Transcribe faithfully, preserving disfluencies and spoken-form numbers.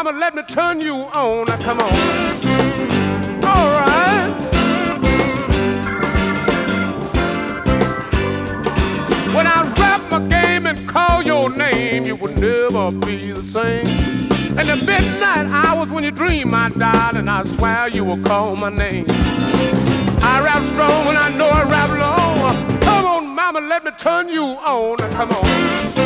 mama, let me turn you on. Now, come on. All right. When I rap my game and call your name, you would never be the same. In the midnight hours when you dream, my darling, I swear you will call my name. I rap strong and I know I rap long. Come on, mama, let me turn you on. Now, come on.